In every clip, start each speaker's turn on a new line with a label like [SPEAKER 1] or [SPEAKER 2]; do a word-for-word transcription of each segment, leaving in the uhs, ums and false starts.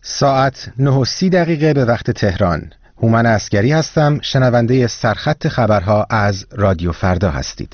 [SPEAKER 1] ساعت نه و سی دقیقه به وقت تهران. هومن عسگری هستم، شنونده سرخط خبرها از رادیو فردا هستید.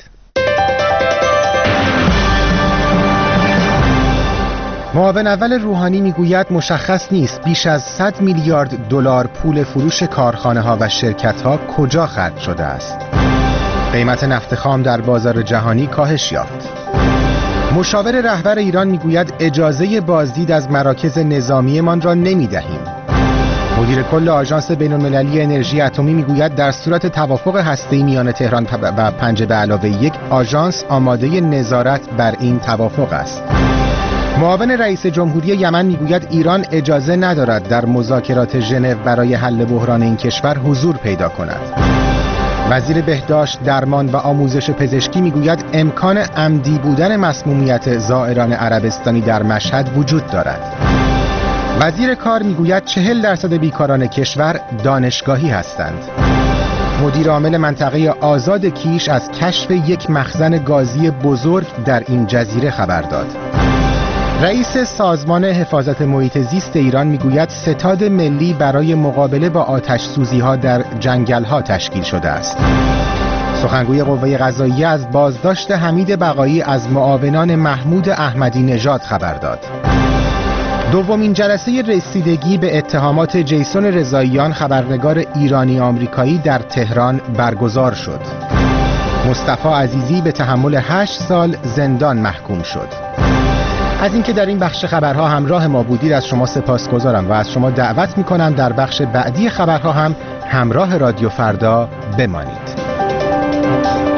[SPEAKER 1] معاون اول روحانی میگوید مشخص نیست بیش از صد میلیارد دلار پول فروش کارخانه‌ها و شرکت‌ها کجا خرج شده است. قیمت نفت خام در بازار جهانی کاهش یافت. مشاور رهبر ایران میگوید اجازه بازدید از مراکز نظامیمان را نمیدهیم. مدیر کل آژانس بین‌المللی انرژی اتمی میگوید در صورت توافق هسته‌ای میان تهران و پنجه به علاوه یک، آژانس آماده نظارت بر این توافق است. معاون رئیس جمهوری یمن میگوید ایران اجازه ندارد در مذاکرات ژنو برای حل بحران این کشور حضور پیدا کند. وزیر بهداشت، درمان و آموزش پزشکی میگوید امکان عمدی بودن مسمومیت زائران عربستانی در مشهد وجود دارد. وزیر کار میگوید چهل درصد بیکاران کشور دانشگاهی هستند. مدیر عامل منطقه آزاد کیش از کشف یک مخزن گازی بزرگ در این جزیره خبر داد. رئیس سازمان حفاظت محیط زیست ایران میگوید ستاد ملی برای مقابله با آتش سوزی ها در جنگل ها تشکیل شده است. سخنگوی قوه قضاییه از بازداشت حمید بقایی از معاونان محمود احمدی نژاد خبر داد. دومین جلسه رسیدگی به اتهامات جیسون رضاییان خبرنگار ایرانی آمریکایی در تهران برگزار شد. مصطفی عزیزی به تحمل هشت سال زندان محکوم شد. از اینکه در این بخش خبرها همراه ما بودید از شما سپاسگزارم و از شما دعوت می‌کنم در بخش بعدی خبرها هم همراه رادیو فردا بمانید.